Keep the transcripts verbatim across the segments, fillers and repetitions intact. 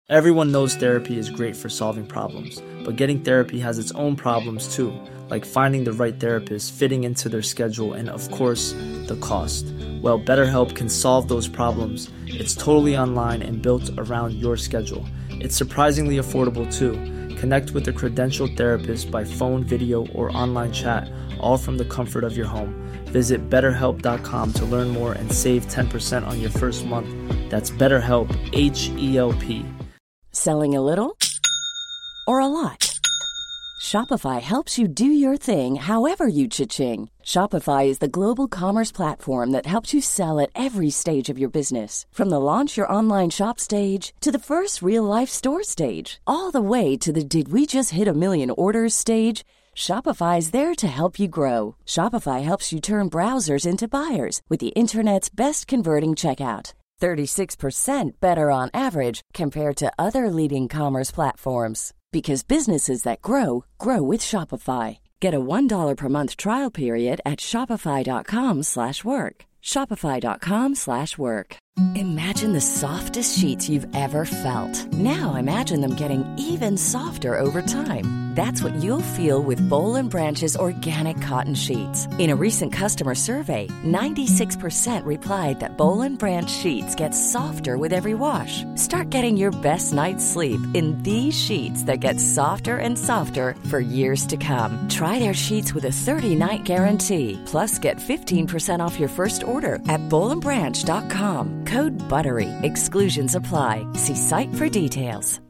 Everyone knows therapy is great for solving problems, but getting therapy has its own problems too, like finding the right therapist, fitting into their schedule, and of course, the cost. Well, BetterHelp can solve those problems. It's totally online and built around your schedule. It's surprisingly affordable too. Connect with a credentialed therapist by phone, video, or online chat, all from the comfort of your home. Visit better help dot com to learn more and save ten percent on your first month. That's BetterHelp, H E L P. Selling a little or a lot? Shopify helps you do your thing however you cha-ching. Shopify is the global commerce platform that helps you sell at every stage of your business. From the launch your online shop stage to the first real-life store stage, all the way to the did we just hit a million orders stage. Shopify is there to help you grow. Shopify helps you turn browsers into buyers with the internet's best converting checkout. thirty-six percent better on average compared to other leading commerce platforms. Because businesses that grow, grow with Shopify. Get a one dollar per month trial period at shopify.com slash work. Shopify.com slash work. Imagine the softest sheets you've ever felt. Now imagine them getting even softer over time. That's what you'll feel with Boll and Branch's organic cotton sheets. In a recent customer survey, ninety-six percent replied that Boll and Branch sheets get softer with every wash. Start getting your best night's sleep in these sheets that get softer and softer for years to come. Try their sheets with a thirty-night guarantee. Plus, get fifteen percent off your first order at boll and branch dot com. Code BUTTERY. Exclusions apply. See site for details.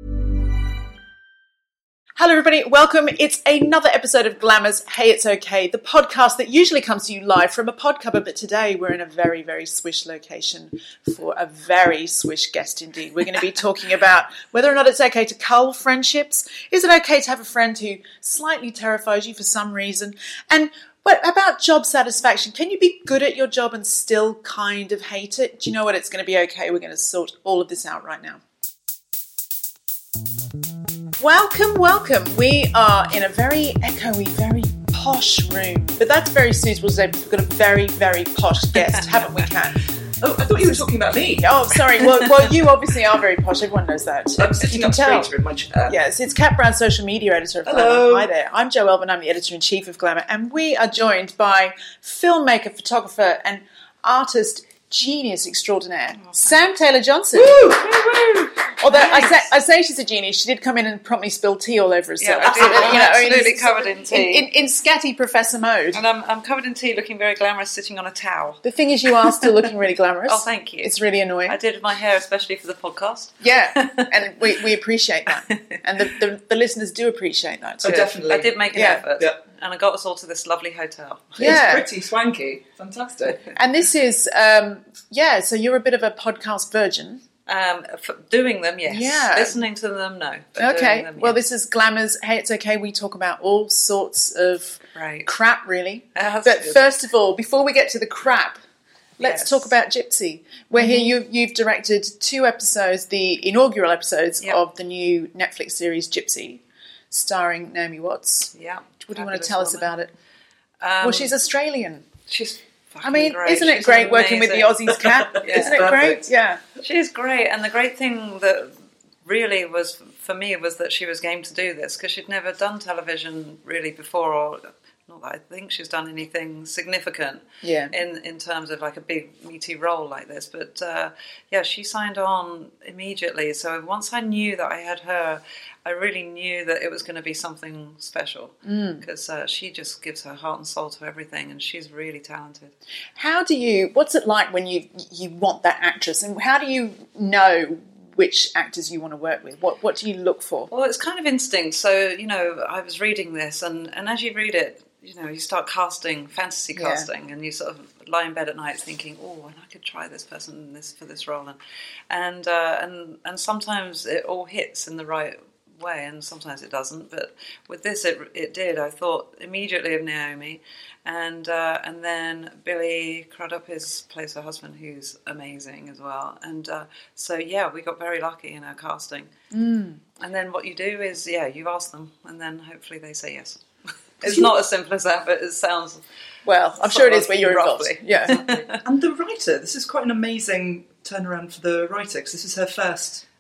Hello, everybody. Welcome. It's another episode of Glamour's Hey, It's Okay, the podcast that usually comes to you live from a pod cupboard, but today we're in a very, very swish location for a very swish guest indeed. We're going to be talking about whether or not it's okay to cull friendships. Is it okay to have a friend who slightly terrifies you for some reason? And what about job satisfaction? Can you be good at your job and still kind of hate it? Do you know what? It's going to be okay. We're going to sort all of this out right now. Welcome, welcome. We are in a very echoey, very posh room. But that's very suitable today because we've got a very, very posh guest, haven't we, Kat? Oh, I thought you were talking about me. Oh, sorry. Well, well, you obviously are very posh. Everyone knows that. I'm sitting up straighter in my chair. Yes, it's Kat Brown, social media editor of Glamour. Hello. Hi there. I'm Jo Elvin. I'm the editor-in-chief of Glamour. And we are joined by filmmaker, photographer, and artist genius extraordinaire, oh, Sam Taylor-Johnson. Woo! Woo! Although nice. I say I say she's a genius, she did come in and promptly spill tea all over herself. Yeah, I did. I'm you know, absolutely I mean, covered in tea. In, in, in scatty professor mode. And I'm, I'm covered in tea, looking very glamorous, sitting on a towel. The thing is, you are still looking really glamorous. Oh, thank you. It's really annoying. I did my hair especially for the podcast. Yeah, and we, we appreciate that. And the, the, the listeners do appreciate that too. Oh, definitely. I did make an yeah. effort. Yeah. And I got us all to this lovely hotel. Yeah. It's pretty swanky. Fantastic. And this is, um, yeah, so you're a bit of a podcast virgin. Um, for doing them, yes. Yeah. Listening to them, no. But Okay. them, Well, yes. this is Glamour's Hey, It's Okay. We talk about all sorts of Right. crap, really. Uh, But good. first of all, before we get to the crap, let's Yes. talk about Gypsy. We're mm-hmm. here. You, you've directed two episodes, the inaugural episodes Yep. of the new Netflix series Gypsy, starring Naomi Watts. Yeah. What do you want to tell us woman. about it? Um, well, she's Australian. She's fucking I mean, great. isn't it She's great working with the amazing. Aussies, Kat? Yeah. Isn't it great? Perfect. Yeah. She's great, and the great thing that really was for me was that she was game to do this because she'd never done television really before, or not that I think she's done anything significant Yeah. in, in terms of like a big meaty role like this. But uh, yeah, she signed on immediately. So once I knew that I had her, I really knew that it was going to be something special because mm. uh, she just gives her heart and soul to everything, and she's really talented. How do you? What's it like when you you want that actress, and how do you know which actors you want to work with? What what do you look for? Well, it's kind of instinct. So you know, I was reading this, and, and as you read it, you know, you start casting, fantasy casting, yeah. and you sort of lie in bed at night thinking, oh, and I could try this person in this for this role, and and uh, and and sometimes it all hits in the right way, and sometimes it doesn't. But with this, it it did. I thought immediately of Naomi, and uh, and then Billy Crudup plays her husband, who's amazing as well. And uh, so yeah, we got very lucky in our casting. Mm. And then what you do is yeah, you ask them, and then hopefully they say yes. It's not as simple as that, but it sounds... Well, I'm sure it is where you're involved. Yeah. And the writer, this is quite an amazing turnaround for the writer, because this is her first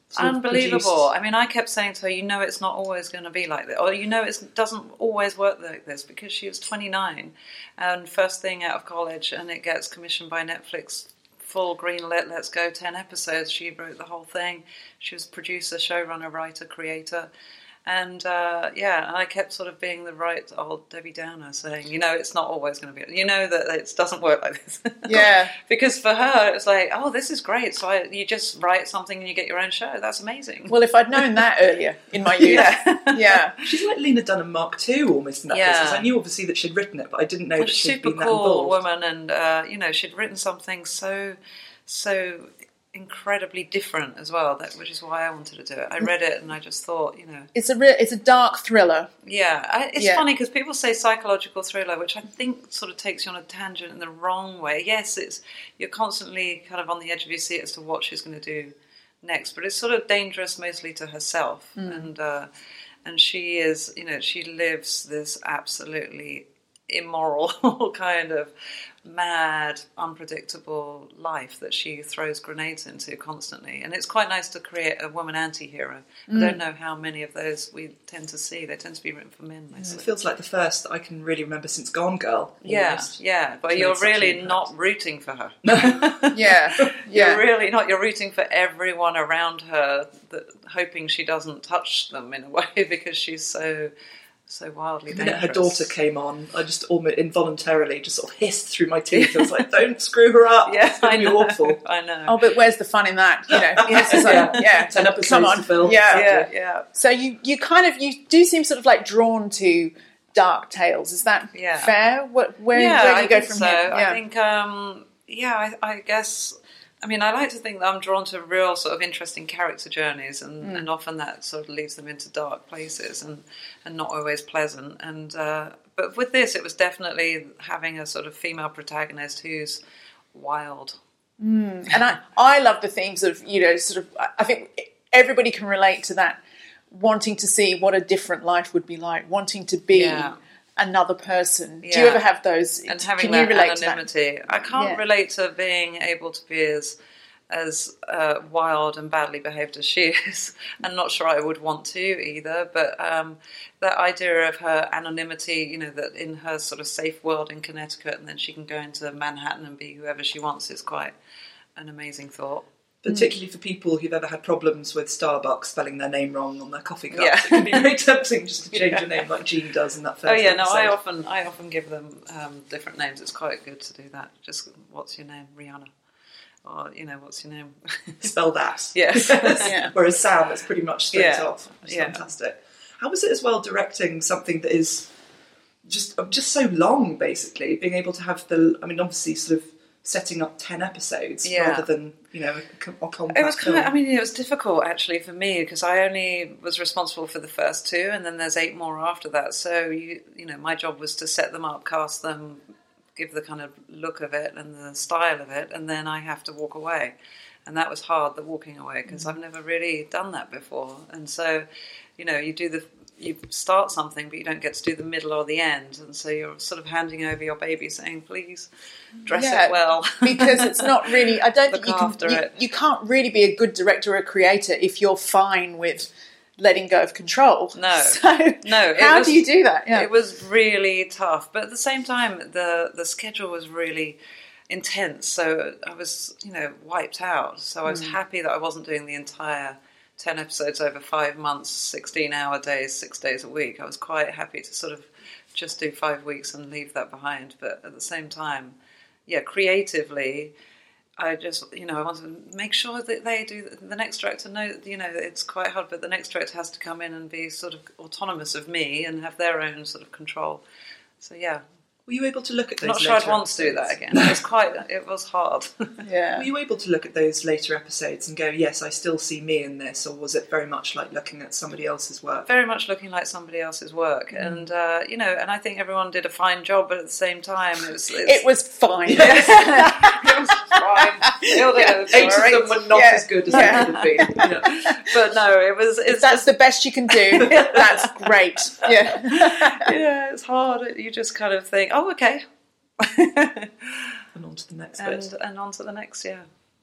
unbelievable. I mean, I kept saying to her, you know, it's not always going to be like this, or you know, it doesn't always work like this, because she was twenty-nine and first thing out of college, and it gets commissioned by Netflix, full green lit, let's go, ten episodes. She wrote the whole thing. She was producer, showrunner, writer, creator. And uh, yeah, and I kept sort of being the right old Debbie Downer, saying, you know, it's not always going to be, you know, that it doesn't work like this. Yeah. Because for her, it's like, oh, this is great. So I, you just write something and you get your own show. That's amazing. Well, if I'd known that earlier in my youth. Yeah. Yeah. She's like Lena Dunham Mark two almost in that Yeah. business. I knew obviously that she'd written it, but I didn't know Well, that she'd super been that cool involved. woman, and uh, you know, she'd written something so, so incredibly different as well. That which is why I wanted to do it. I read it and I just thought, you know, It's a real, it's a dark thriller. yeah. I, it's Yeah. funny because people say psychological thriller, which I think sort of takes you on a tangent in the wrong way. Yes, it's you're constantly kind of on the edge of your seat as to what she's going to do next, but it's sort of dangerous mostly to herself, and uh, and she is, you know, she lives this absolutely immoral kind of mad, unpredictable life that she throws grenades into constantly. And it's quite nice to create a woman anti-hero. I don't know how many of those we tend to see. They tend to be written for men mostly. It feels like the first that I can really remember since Gone Girl. Yeah, almost. yeah, but It's made you're such an really impact. not rooting for her. Yeah. Yeah. You're really not. You're rooting for everyone around her, that, hoping she doesn't touch them in a way because she's so so wildly The minute dangerous. her daughter came on, I just almost involuntarily just sort of hissed through my teeth. I was like, don't screw her up. Yeah, It's going I to be know. awful. I know. Oh, but where's the fun in that? You know, yes, it's like, Yeah. yeah, Ten episodes come on, to fill. yeah. yeah, yeah. So you, you kind of you do seem sort of like drawn to dark tales. Is that Yeah. fair? What, where, yeah, where do I you go think from so. here? Yeah. I think, um, yeah, I, I guess. I mean, I like to think that I'm drawn to real sort of interesting character journeys, and, and often that sort of leads them into dark places and, and not always pleasant. And uh, but with this, it was definitely having a sort of female protagonist who's wild. And I, I love the themes of, you know, sort of, I think everybody can relate to that, wanting to see what a different life would be like, wanting to be Yeah. another person. Do you Yeah. ever have those? And having can that you relate to that? anonymity. I can't Yeah. relate to being able to be as as uh, wild and badly behaved as she is. I'm not sure I would want to either, but um, that idea of her anonymity, you know, that in her sort of safe world in Connecticut, and then she can go into Manhattan and be whoever she wants, is quite an amazing thought. Particularly for people who've ever had problems with Starbucks spelling their name wrong on their coffee cups. Yeah. It can be very tempting just to change your name like Jean does in that first Oh yeah, no, I episode. often I often give them um, different names. It's quite good to do that. Just what's your name, Rihanna, or you know, what's your name? Spell that. Yes. Yeah. Whereas Sam, it's pretty much straight Yeah. off. It's Yeah. fantastic. How was it as well directing something that is just just so long, basically? Being able to have the, I mean, obviously sort of setting up ten episodes Yeah. rather than, you know, a, com- a compact It was kind of, film. I mean, it was difficult actually for me because I only was responsible for the first two, and then there's eight more after that. So you, you know, my job was to set them up, cast them, give the kind of look of it and the style of it, and then I have to walk away, and that was hard, the walking away, because I've never really done that before. And so, you know, you do the you start something, but you don't get to do the middle or the end, and so you're sort of handing over your baby, saying, "Please dress Yeah, it well," because it's not really. I don't Look think you can. after You, it. you can't really be a good director or a creator if you're fine with letting go of control. No. So No, it how was- do you do that? Yeah. It was really tough, but at the same time, the the schedule was really intense. So I was, you know, wiped out. So I was happy that I wasn't doing the entire ten episodes over five months, sixteen-hour days, six days a week. I was quite happy to sort of just do five weeks and leave that behind. But at the same time, yeah, creatively, I just, you know, I wanted to make sure that they do, the next director know, you know, it's quite hard, but the next director has to come in and be sort of autonomous of me and have their own sort of control. So, yeah. Were you able to look at those I'm not sure I'd later want to do that episodes? again. It was quite, it was hard. yeah. Were you able to look at those later episodes and go, yes, I still see me in this, or was it very much like looking at somebody else's work? Very much looking like somebody else's work. And, uh, you know, and I think everyone did a fine job, but at the same time, it was... It was fine. It was fine. They all did a Eight of great- them were not Yeah. as good as Yeah. they could have been. Yeah. But no, it was... If It's that's just, the best you can do, that's great. Yeah. yeah, it's hard. You just kind of think, oh, okay. And on to the next bit. and and on to the next, yeah.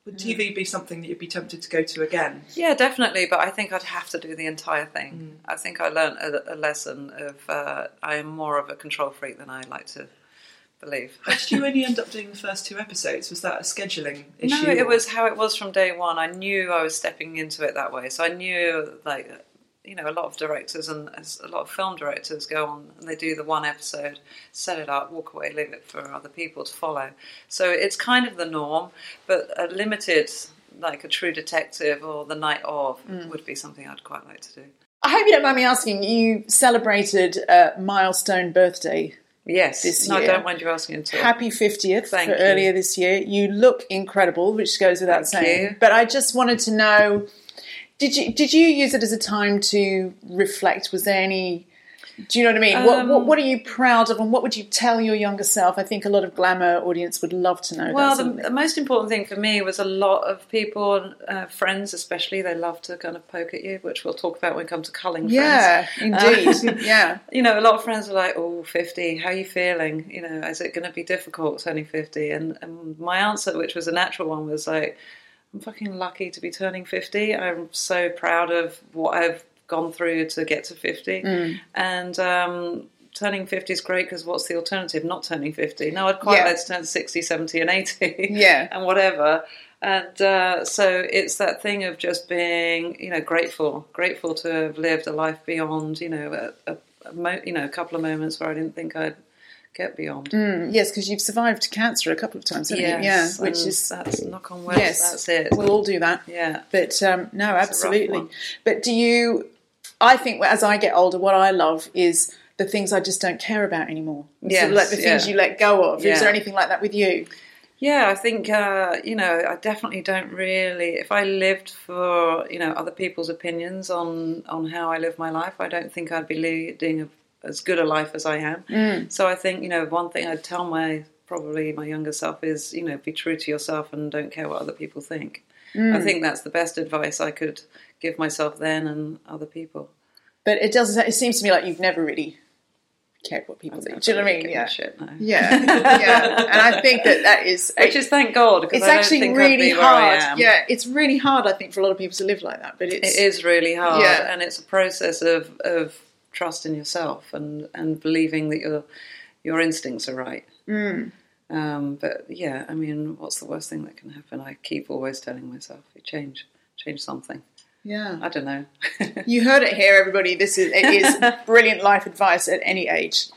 Would T V be something that you'd be tempted to go to again? Yeah, definitely, but I think I'd have to do the entire thing. Mm. I think I learned a, a lesson of uh, I am more of a control freak than I like to believe. How did you only end up doing the first two episodes? Was that a scheduling issue? No, it or- was how it was from day one. I knew I was stepping into it that way. So I knew, like, you know, a lot of directors and a lot of film directors go on and they do the one episode, set it up, walk away, leave it for other people to follow. So it's kind of the norm, but a limited, like a True Detective or The Night Of mm. would be something I'd quite like to do. I hope you don't mind me asking, you celebrated a milestone birthday. Yes, this no, year. I don't mind you asking at all. Happy fiftieth Thank for you. earlier this year. You look incredible, which goes without Thank saying. you. But I just wanted to know, did you did you use it as a time to reflect? Was there any, do you know what I mean? Um, what, what what are you proud of and what would you tell your younger self? I think a lot of Glamour audience would love to know Well, that. the, the most important thing for me was a lot of people, uh, friends especially, they love to kind of poke at you, which we'll talk about when we come to culling yeah, friends. indeed. Um, yeah. You know, a lot of friends are like, oh, fifty, how are you feeling? You know, is it going to be difficult turning fifty? And, and my answer, which was a natural one, was like, I'm fucking lucky to be turning fifty. I'm so proud of what I've gone through to get to fifty. Mm. And um, turning fifty is great because what's the alternative? Not turning fifty. No, I'd quite yeah. like to turn sixty, seventy and eighty. Yeah. And whatever. And uh, so it's that thing of just being, you know, grateful, grateful to have lived a life beyond, you know, a, a, a mo- you know, a couple of moments where I didn't think I'd get beyond. Mm, yes, because you've survived cancer a couple of times, haven't yes, you? Yeah, which is that's knock on wood. Yes, that's it. We'll all do that. Yeah, but um, no, It's absolutely. But do you? I think as I get older, what I love is the things I just don't care about anymore. Yes, sort of like the things yeah. you let go of. Yeah. Is there anything like that with you? Yeah, I think, uh, you know, I definitely don't really, if I lived for, you know, other people's opinions on, on how I live my life, I don't think I'd be leading a, as good a life as I am. Mm. So I think, you know, one thing I'd tell my, probably my younger self is, you know, be true to yourself and don't care what other people think. Mm. I think that's the best advice I could give myself then and other people. But it doesn't, it seems to me like you've never really cared what people think. Do you know what I mean? Yeah. Shit, no. yeah, yeah. And I think that that is, which is thank God, because it's I don't actually think really I'd be where hard. I am. Yeah, it's really hard. I think for a lot of people to live like that. But it's, it is really hard, yeah. and it's a process of of trust in yourself and and believing that your your instincts are right. Mm. Um, but yeah, I mean, what's the worst thing that can happen? I keep always telling myself, you change, change something. Yeah, I don't know. You heard it here, everybody. This is it is brilliant life advice at any age.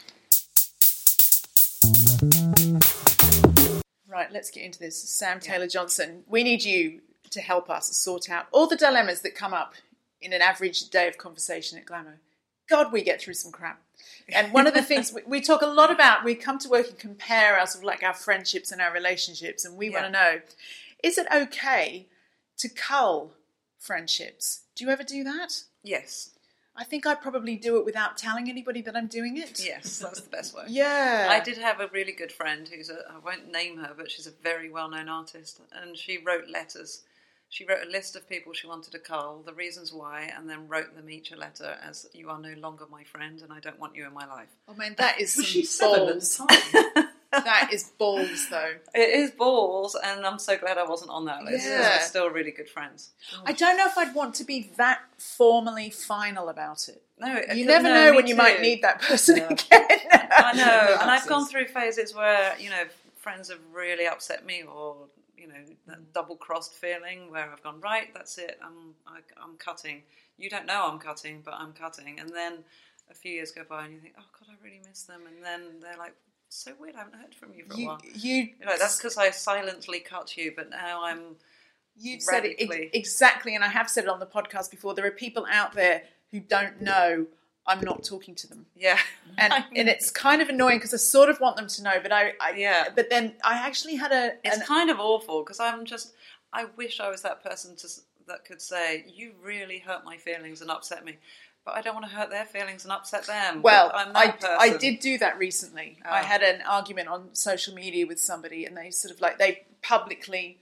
Right, let's get into this. Sam Taylor-Johnson, we need you to help us sort out all the dilemmas that come up in an average day of conversation at Glamour. God, we get through some crap. And one of the things we, we talk a lot about, we come to work and compare our, sort of like our friendships and our relationships, and we Yeah. want to know, is it okay to cull friendships? Do you ever do that? Yes. I think I probably do it without telling anybody that I'm doing it. Yes, that's the best way. Yeah. I did have a really good friend who's a, I won't name her, but she's a very well-known artist, and she wrote letters. She wrote a list of people she wanted to cull, the reasons why, and then wrote them each a letter as, you are no longer my friend and I don't want you in my life. Oh man, that is Was some she seven balls. at the time? That is balls, though. It is balls, and I'm so glad I wasn't on that list. Yeah. We're still really good friends. I don't know if I'd want to be that formally final about it. No, it- You it- never no, know me when you too. might need that person Yeah. again. I know, and I've Nazis. gone through phases where, you know, friends have really upset me, or, you know, that double-crossed feeling where I've gone, right, that's it, I'm I, I'm cutting. You don't know I'm cutting, but I'm cutting. And then a few years go by and you think, oh, God, I really miss them. And then they're like, so weird, I haven't heard from you for a You, while. you, You know, that's because I silently cut you, but now I'm you said it radically... ex- exactly, and I have said it on the podcast before. There are people out there who don't know I'm not talking to them. Yeah. And and it's kind of annoying because I sort of want them to know, but I, I Yeah. But then I actually had a. It's an, kind of awful because I'm just, I wish I was that person to, that could say, you really hurt my feelings and upset me. But I don't want to hurt their feelings and upset them. Well, But I'm I, that person. I did do that recently. Oh. I had an argument on social media with somebody, and they sort of like, they publicly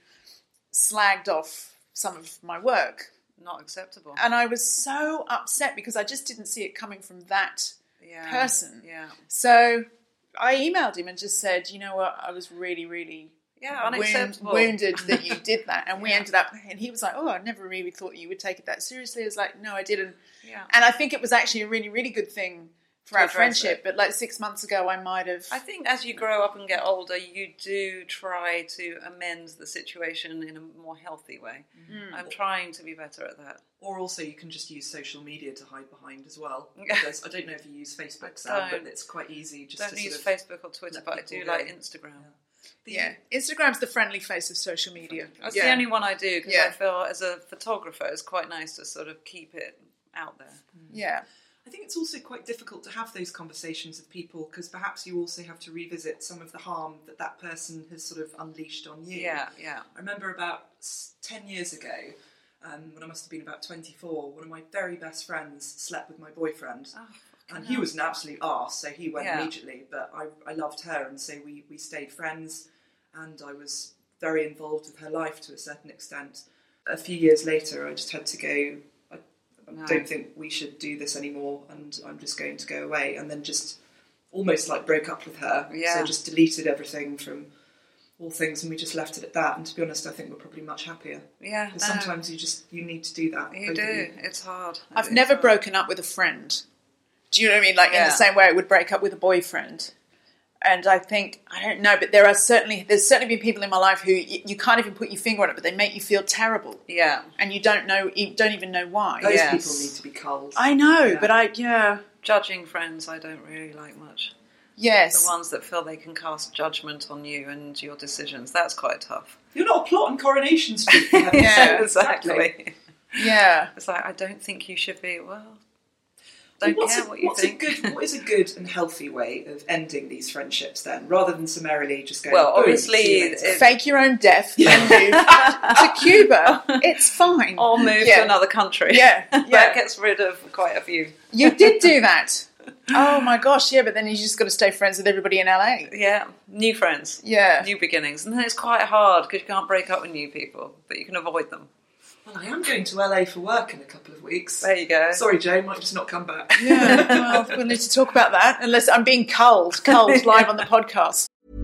slagged off some of my work. Not acceptable. And I was so upset because I just didn't see it coming from that yeah. person. Yeah. So I emailed him and just said, you know what, I was really, really Yeah, wound, unacceptable. wounded that you did that. And we Yeah. ended up, and he was like, oh, I never really thought you would take it that seriously. I was like, no, I didn't. Yeah. And I think it was actually a really, really good thing for To our address friendship. it. But like six months ago, I might have. I think as you grow up and get older, you do try to amend the situation in a more healthy way. Mm. I'm trying to be better at that. Or also you can just use social media to hide behind as well. Yeah. Because I don't know if you use Facebook, Sam, but it's quite easy just Don't to use sort of Facebook or Twitter, let but I do people like go. Instagram. The- Yeah, Instagram's the friendly face of social media. That's yeah. the only one I do because Yeah. I feel as a photographer it's quite nice to sort of keep it out there. Yeah. I think it's also quite difficult to have those conversations with people because perhaps you also have to revisit some of the harm that that person has sort of unleashed on you. Yeah, yeah. I remember about s- ten years ago, um, when I must have been about twenty-four, one of my very best friends slept with my boyfriend. Oh, and he was an absolute arse, so he went Yeah. immediately. But I, I loved her, and so we, we stayed friends, and I was very involved with her life to a certain extent. A few years later, I just had to go, I, I No. don't think we should do this anymore, and I'm just going to go away. And then just almost like broke up with her. Yeah. So just deleted everything from all things, and we just left it at that. And to be honest, I think we're probably much happier. Yeah, Because no. sometimes you just, you need to do that. You both do. of you. It's hard. I've It is never hard. broken up with a friend. Do you know what I mean? Like in Yeah. the same way I would break up with a boyfriend. And I think, I don't know, but there are certainly, there's certainly been people in my life who you, you can't even put your finger on it, but they make you feel terrible. Yeah. And you don't know, you don't even know why. Those Yes. people need to be culled. I know, Yeah. but I, yeah, Judging friends, I don't really like much. yes. The ones that feel they can cast judgment on you and your decisions, that's quite tough. You're not a plot on Coronation Street. For heaven's Yeah, sake. exactly. Yeah. It's like, I don't think you should be, well, Well, don't what's care a, what you what's think. A good, what is a good and healthy way of ending these friendships then, rather than summarily just going, Well, "Oh, obviously, see you later." it- Fake your own death and move to Cuba. It's fine. Or move Yeah. to another country. Yeah, yeah. That gets rid of quite a few. You did do that. Oh my gosh, yeah, but then you just got to stay friends with everybody in L A. Yeah, new friends. Yeah. New beginnings. And then it's quite hard because you can't break up with new people, but you can avoid them. Well, I am going to L A for work in a couple of weeks. There you go. Sorry, Jay, might just not come back. Yeah, well, we'll need to talk about that unless I'm being culled, culled live on the podcast.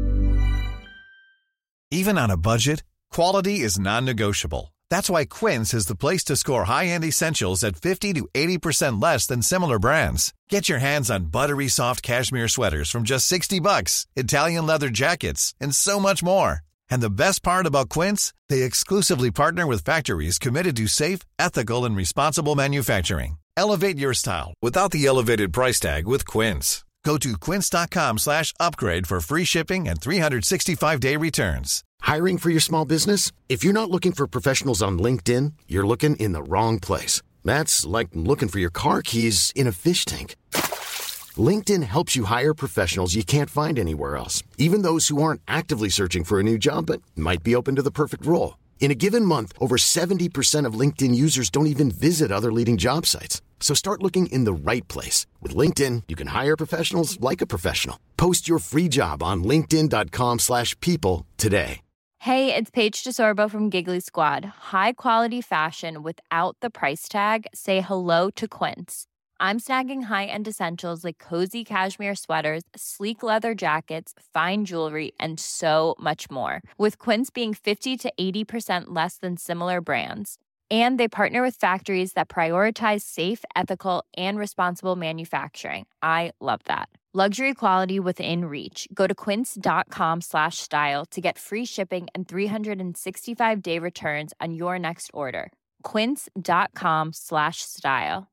Even on a budget, quality is non-negotiable. That's why Quince is the place to score high-end essentials at fifty to eighty percent less than similar brands. Get your hands on buttery soft cashmere sweaters from just sixty bucks, Italian leather jackets, and so much more. And the best part about Quince, they exclusively partner with factories committed to safe, ethical, and responsible manufacturing. Elevate your style without the elevated price tag with Quince. Go to quince.com slash upgrade for free shipping and three sixty-five day returns. Hiring for your small business? If you're not looking for professionals on LinkedIn, you're looking in the wrong place. That's like looking for your car keys in a fish tank. LinkedIn helps you hire professionals you can't find anywhere else, even those who aren't actively searching for a new job but might be open to the perfect role. In a given month, over seventy percent of LinkedIn users don't even visit other leading job sites. So start looking in the right place. With LinkedIn, you can hire professionals like a professional. Post your free job on linkedin.com slash people today. Hey, it's Paige DeSorbo from Giggly Squad. High quality fashion without the price tag. Say hello to Quince. I'm snagging high-end essentials like cozy cashmere sweaters, sleek leather jackets, fine jewelry, and so much more. With Quince being fifty to eighty percent less than similar brands. And they partner with factories that prioritize safe, ethical, and responsible manufacturing. I love that. Luxury quality within reach. Go to quince.com slash style to get free shipping and three sixty-five day returns on your next order. Quince.com slash style.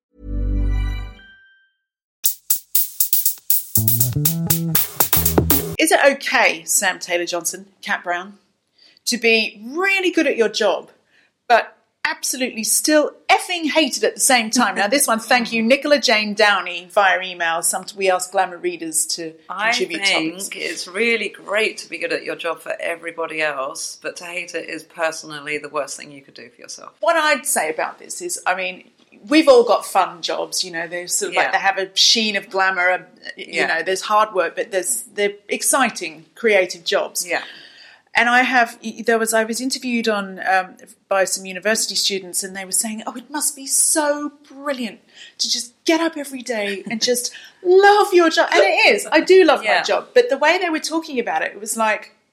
Is it okay, Sam Taylor-Johnson, Cat Brown, to be really good at your job, but absolutely still effing hated at the same time? Now, this one, thank you, Nicola Jane Downey, via email. Some we ask Glamour readers to I contribute think topics. it's really great to be good at your job for everybody else, but to hate it is personally the worst thing you could do for yourself. What I'd say about this is, I mean, we've all got fun jobs, you know, they're sort of Yeah. like, they have a sheen of glamour, uh, you Yeah. know, there's hard work, but there's, they're exciting, creative jobs. Yeah. And I have, there was, I was interviewed on um, by some university students, and they were saying, oh, it must be so brilliant to just get up every day and just love your job. And it is, I do love Yeah. my job. But the way they were talking about it, it was like,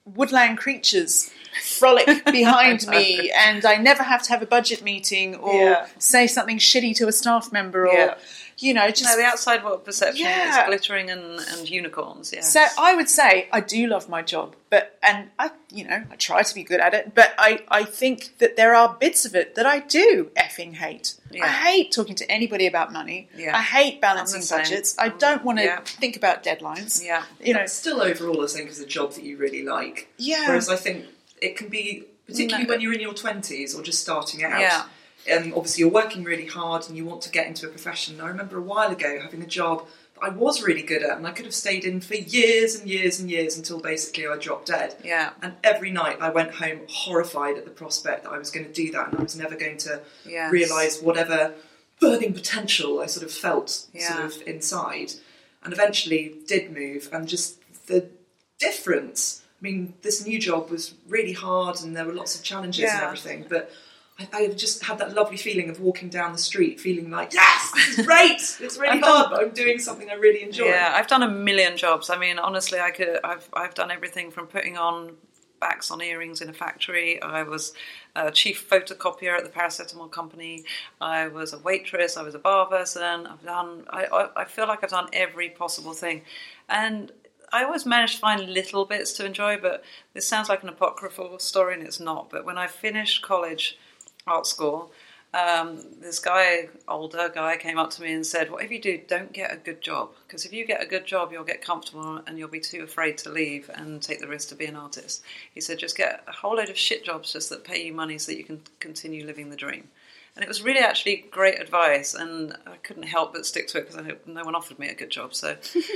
woodland creatures frolic behind me, and I never have to have a budget meeting or Yeah. say something shitty to a staff member, or Yeah. you know, just No, the outside world perception Yeah. is glittering and, and unicorns. Yes. So I would say I do love my job, but and I, you know, I try to be good at it. But I, I think that there are bits of it that I do effing hate. Yeah. I hate talking to anybody about money. Yeah. I hate balancing I'm the same. budgets. I don't want to Yeah. think about deadlines. Yeah. You know, But still, overall, I think is a job that you really like. Yeah. Whereas I think it can be, particularly No. when you're in your twenties or just starting out. Yeah. Um, obviously, you're working really hard and you want to get into a profession. I remember a while ago having a job that I was really good at, and I could have stayed in for years and years and years until basically I dropped dead. Yeah. And every night I went home horrified at the prospect that I was going to do that, and I was never going to Yes. realise whatever burning potential I sort of felt Yeah. sort of inside. And eventually did move, and just the difference. I mean, this new job was really hard and there were lots of challenges and Yeah. everything, but I, I just had that lovely feeling of walking down the street feeling like, yes, this is great, it's really I've hard, done- but I'm doing something I really enjoy. Yeah, I've done a million jobs. I mean, honestly, I could. I've I've done everything from putting on backs on earrings in a factory. I was a chief photocopier at the paracetamol company. I was a waitress. I was a bar person. I've done. I I, I feel like I've done every possible thing, and I always managed to find little bits to enjoy. But this sounds like an apocryphal story, and it's not. But when I finished college, art school, um, this guy, older guy, came up to me and said, whatever you do, don't get a good job. Because if you get a good job, you'll get comfortable and you'll be too afraid to leave and take the risk to be an artist. He said, just get a whole load of shit jobs just that pay you money so that you can continue living the dream. And it was really actually great advice, and I couldn't help but stick to it because no one offered me a good job. So,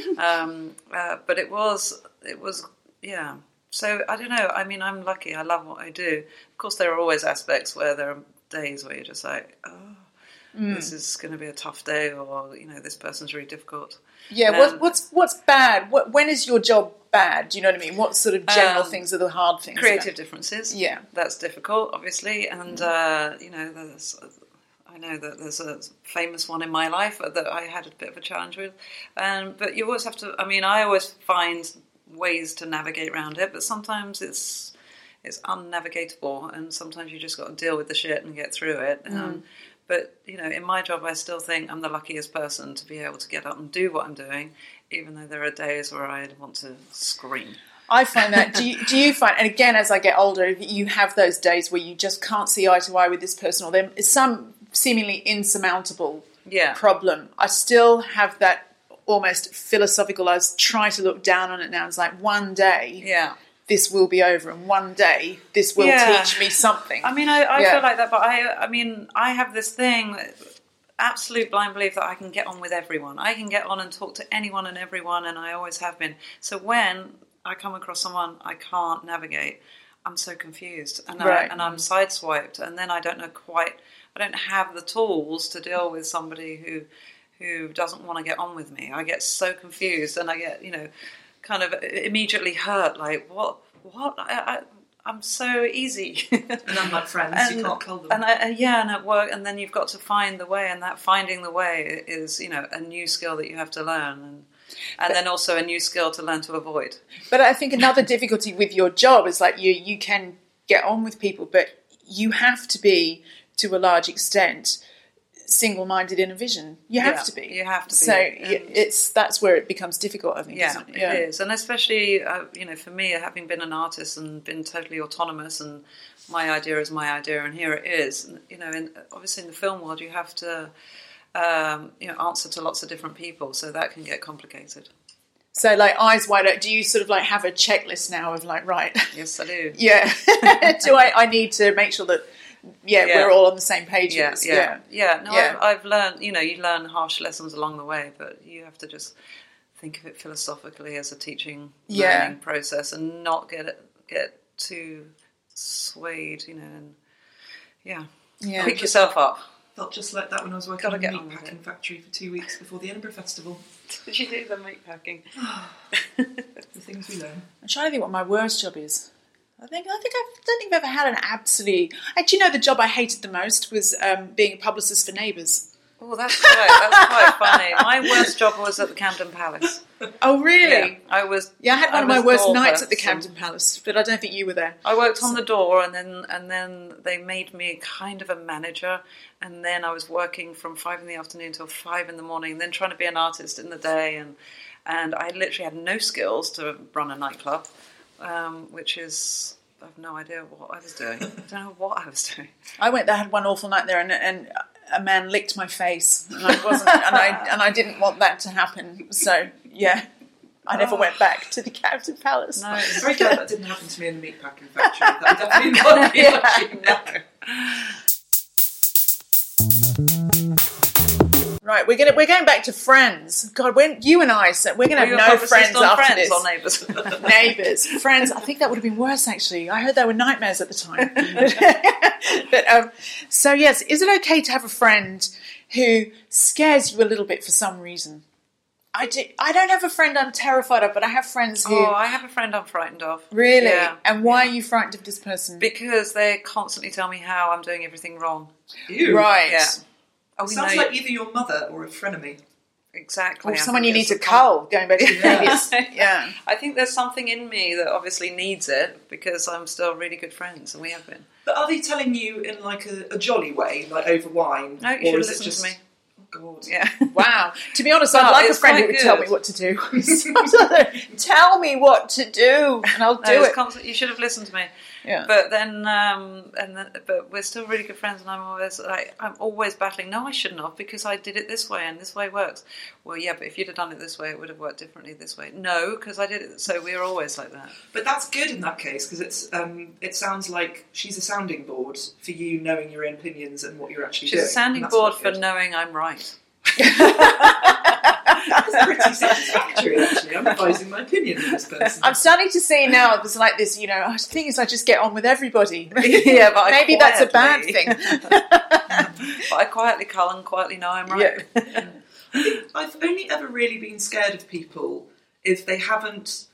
um, uh, but it was, it was, yeah. So I don't know. I mean, I'm lucky. I love what I do. Of course, there are always aspects where there are days where you're just like, oh, mm. this is going to be a tough day, or you know, this person's really difficult. yeah. Um, what, what's what's bad? What, when is your job bad? Do you know what I mean? What sort of general Um, things are the hard things? Creative about? differences. Yeah. That's difficult, obviously. And, uh, you know, there's, I know that there's a famous one in my life that I had a bit of a challenge with. Um, but you always have to, I mean, I always find ways to navigate around it, but sometimes it's it's unnavigatable, and sometimes you just got to deal with the shit and get through it. Mm. Um, but, you know, in my job, I still think I'm the luckiest person to be able to get up and do what I'm doing, even though there are days where I want to scream. I find that. Do you, do you find, and again, as I get older, you have those days where you just can't see eye to eye with this person, or there is some seemingly insurmountable Yeah. problem. I still have that almost philosophical. I was trying to look down on it now. It's like one day, Yeah. this will be over, and one day this will Yeah. teach me something. I mean, I, I Yeah. feel like that, but I, I mean, I have this thing, absolute blind belief that I can get on with everyone. I can get on and talk to anyone and everyone, and I always have been. So when I come across someone I can't navigate, I'm so confused, and Right. I, and I'm sideswiped, and then I don't know quite. I don't have the tools to deal with somebody who who doesn't want to get on with me. I get so confused, and I get, you know, kind of immediately hurt. Like, what? What? I, I, I'm so easy. And unlike friends, you can't call them. And I, yeah, and at work, and then you've got to find the way, and that finding the way is, you know, a new skill that you have to learn, and and then also a new skill to learn to avoid. But I think another difficulty with your job is like you you can get on with people, but you have to be, to a large extent, single-minded in a vision. You have Yeah, to be. you have to be. So And- it's that's where it becomes difficult, I think. Yeah, isn't it? it is, and especially uh, you know, for me, having been an artist and been totally autonomous, and my idea is my idea, and here it is. And, you know, in, obviously in the film world, you have to um, you know, answer to lots of different people, so that can get complicated. So, like, eyes wide open, do you sort of, like, have a checklist now of, like, right... Yes, I do. Yeah. do I, I need to make sure that, yeah, Yeah. we're all on the same page Yeah, with this? yeah, yeah. No, Yeah. I've, I've learned, you know, you learn harsh lessons along the way, but you have to just think of it philosophically as a teaching Yeah. learning process, and not get it, get too swayed, you know, and yeah, Yeah. pick yourself up. Felt just like that when I was working Gotta in get a on meat with packing it. factory for two weeks before the Edinburgh Festival. Did you do the meat packing? The things we learn. I'm trying to think what my worst job is. I think I think I've, I don't think I've ever had an absolutely... Actually, you know, the job I hated the most was um, being a publicist for Neighbours. Oh, that's quite, that's quite funny. My worst job was at the Camden Palace. Oh, really? Yeah, I was. Yeah, I had one I of my was worst door nights at the person. Camden Palace, but I don't think you were there. I worked on the door, and then and then they made me kind of a manager, and then I was working from five in the afternoon till five in the morning, and then trying to be an artist in the day, and and I literally had no skills to run a nightclub, um, which is. I have no idea what I was doing. I don't know what I was doing. I went there, had one awful night there, and and a man licked my face, and I wasn't, and I and I didn't want that to happen. So yeah, I never Oh. went back to the Camden Palace. No, I'm very glad that didn't happen to me in the meatpacking factory. That would definitely not be Yeah. lucky, no. Right, we're gonna we're going back to Friends. God, when you and I, so we're gonna Were you have a no publicist friends on after Friends this. or Neighbours? Neighbours, Friends. I think that would have been worse, actually. I heard they were nightmares at the time. but, um, so yes, is it okay to have a friend who scares you a little bit for some reason? I do. I don't have a friend I'm terrified of, but I have friends who Oh, I have a friend I'm frightened of. really. Yeah. And why are you frightened of this person? Because they constantly tell me how I'm doing everything wrong. Ew. Right. Yeah. Oh, we Sounds know like either your mother or a frenemy. exactly. Or I someone think you need it's to a cull, going back to the Yeah. previous. Yeah. I think there's something in me that obviously needs it because I'm still really good friends, and we have been. But are they telling you in like a, a jolly way, like over wine? No, you or should is it listen just... to me. Oh, God. Yeah. Wow. To be honest, Well, I'd like a it's friend who quite would tell good. me what to do. Tell me what to do, and I'll do No, it's it. constant, you should have listened to me. Yeah. But then, um, and then, but we're still really good friends, and I'm always like, I'm always battling. No, I shouldn't have because I did it this way, and this way works. Well, yeah, but if you'd have done it this way, it would have worked differently this way. No, because I did it. So we're always like that. But that's good in that case because it's um, it sounds like she's a sounding board for you knowing your own opinions and what you're actually She's doing. a sounding and that's board quite for good. knowing I'm right. That's pretty satisfactory, actually. I'm advising my opinion of this person. I'm starting to see now there's like this, you know, oh, the thing is I just get on with everybody. Yeah, but I Maybe that's a bad quietly- thing. But I quietly cull and quietly know I'm right. I've only ever really been scared of people if they haven't,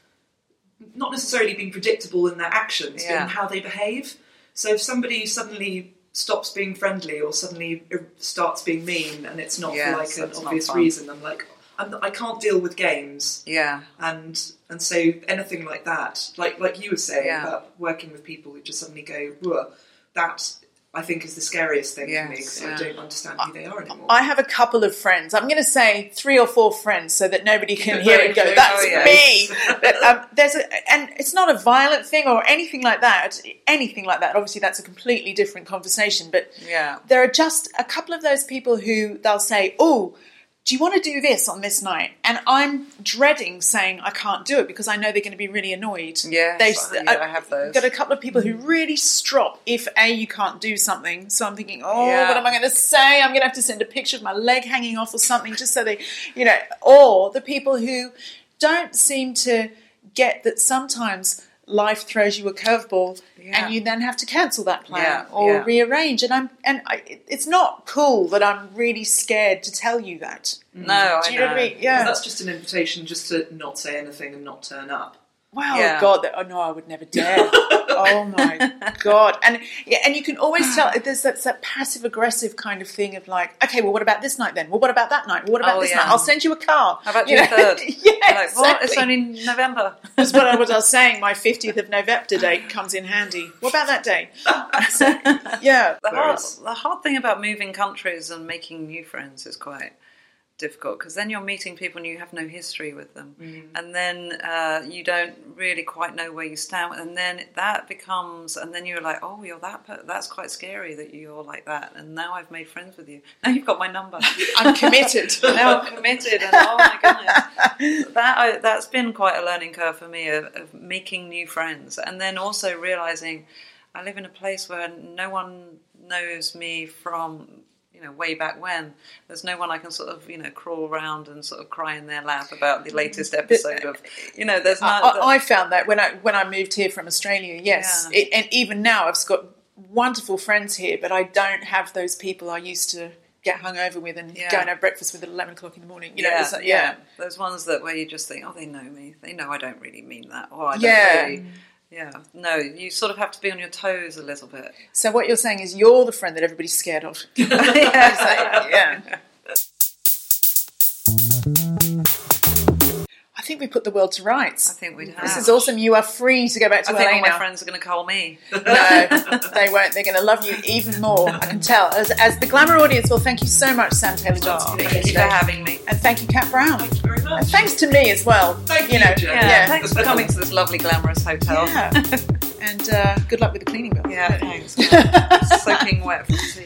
not necessarily been predictable in their actions, but Yeah. in how they behave. So if somebody suddenly stops being friendly or suddenly starts being mean and it's not Yeah, for like so an it's not obvious fun. reason, I'm like, I'm not, I can't deal with games. Yeah. And and so anything like that, like like you were saying Yeah. about working with people who just suddenly go, "Whoa," that I think is the scariest thing Yes, for me because yeah. I don't understand who they are anymore. I have a couple of friends. I'm going to say three or four friends so that nobody can Yeah, hear very it and go, close. that's Oh, yeah. me. But, um, there's a, and it's not a violent thing or anything like that. Anything like that. Obviously, that's a completely different conversation. But Yeah. there are just a couple of those people who they'll say, oh, do you want to do this on this night? And I'm dreading saying I can't do it because I know they're going to be really annoyed. Yes, They've- yeah, I have those. I've got a couple of people who really strop if A, you can't do something. So I'm thinking, oh, Yeah. what am I going to say? I'm going to have to send a picture of my leg hanging off or something just so they, you know, or the people who don't seem to get that sometimes life throws you a curveball Yeah. and you then have to cancel that plan Yeah, or yeah. rearrange. And I'm and I, it's not cool that I'm really scared to tell you that. No, I Do you know, what I mean? Because Yeah. that's just an invitation just to not say anything and not turn up. Wow, Yeah. God! That, oh no, I would never dare. Oh my God! And yeah, and you can always tell there's that, that passive aggressive kind of thing of like, okay, well, what about this night then? Well, what about that night? Well, what about Oh, this yeah. night? I'll send you a car. How about You your know? third? Yeah, Like, what? It's exactly. only November. That's what I, what I was saying. My fiftieth of November date comes in handy. What about that day? So, yeah. The hard, Whereas- the hard thing about moving countries and making new friends is quite difficult because then you're meeting people and you have no history with them, and then uh, you don't really quite know where you stand, and then that becomes, and then you're like, oh, you're that. Per- that's quite scary that you're like that, and now I've made friends with you. Now you've got my number. I'm committed. Now I'm committed, and oh my goodness, that I, that's been quite a learning curve for me of, of making new friends, and then also realizing I live in a place where no one knows me from, you know, way back when. There's no one I can sort of, you know, crawl around and sort of cry in their lap about the latest episode of, you know, there's no. I, I found that when I when I moved here from Australia, yes, Yeah. it, and even now I've got wonderful friends here, but I don't have those people I used to get hung over with and Yeah. go and have breakfast with at eleven o'clock in the morning. You know, yeah, it's like- yeah, those ones that where you just think, oh, they know me. They know I don't really mean that, or I don't Yeah. really. Yeah, no, you sort of have to be on your toes a little bit. So what you're saying is you're the friend that everybody's scared of. yeah. yeah. I think we put the world to rights. I think we have. This is awesome. You are free to go back to I L A think all now. my friends are going to call me. No, they won't. They're going to love you even more. I can tell. As, as the Glamour audience, well, thank you so much, Sam Taylor-Johnson, Oh, for being thank here you for today. having me. And thank you, Kat Brown. Thank you very much. And thanks to me as well. Thank you you, know, Jen. Yeah, yeah. thanks for coming to this lovely, glamorous hotel. Yeah. And uh, good luck with the cleaning bill. Yeah, thanks. It's soaking wet from the sea.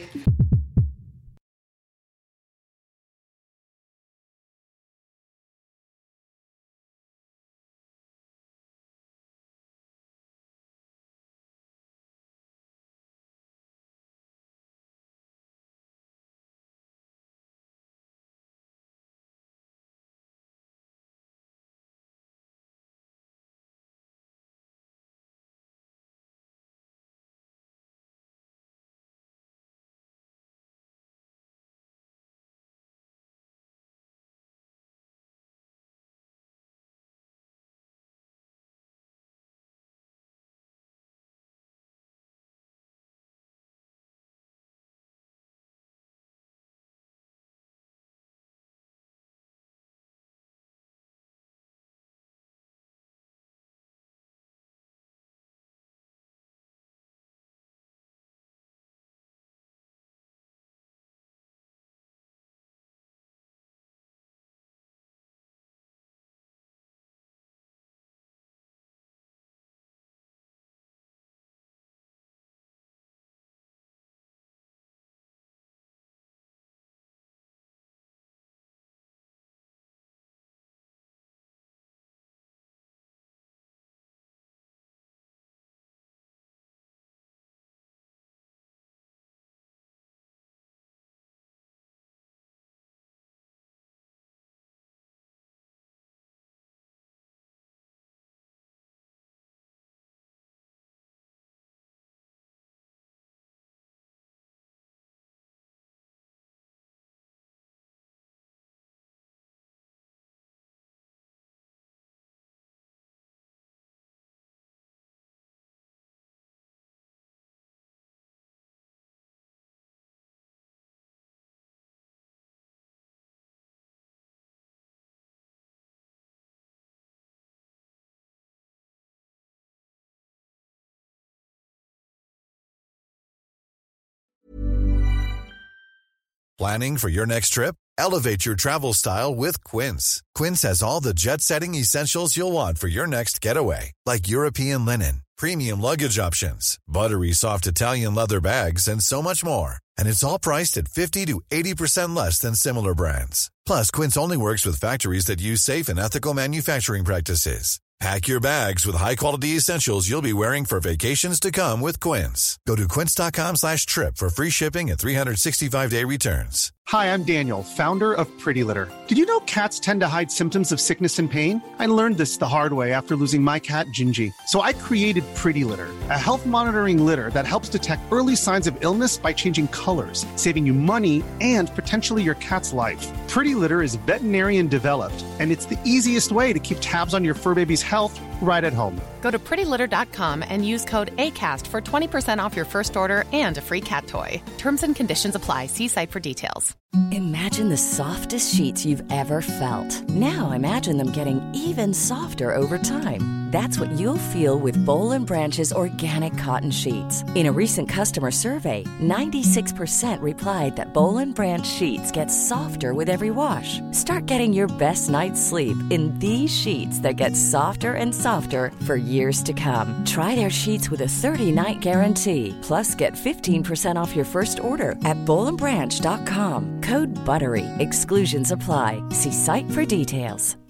Planning for your next trip? Elevate your travel style with Quince. Quince has all the jet-setting essentials you'll want for your next getaway, like European linen, premium luggage options, buttery soft Italian leather bags, and so much more. And it's all priced at fifty to eighty percent less than similar brands. Plus, Quince only works with factories that use safe and ethical manufacturing practices. Pack your bags with high-quality essentials you'll be wearing for vacations to come with Quince. Go to quince.com slash trip for free shipping and three sixty-five day returns. Hi, I'm Daniel, founder of Pretty Litter. Did you know cats tend to hide symptoms of sickness and pain? I learned this the hard way after losing my cat, Gingy. So I created Pretty Litter, a health monitoring litter that helps detect early signs of illness by changing colors, saving you money and potentially your cat's life. Pretty Litter is veterinarian developed, and it's the easiest way to keep tabs on your fur baby's health right at home. Go to pretty litter dot com and use code ACAST for twenty percent off your first order and a free cat toy. Terms and conditions apply. See site for details. Imagine the softest sheets you've ever felt. Now imagine them getting even softer over time. That's what you'll feel with Boll and Branch's organic cotton sheets. In a recent customer survey, ninety-six percent replied that Boll and Branch sheets get softer with every wash. Start getting your best night's sleep in these sheets that get softer and softer for years to come. Try their sheets with a thirty-night guarantee. Plus, get fifteen percent off your first order at boll and branch dot com. Code BUTTERY. Exclusions apply. See site for details.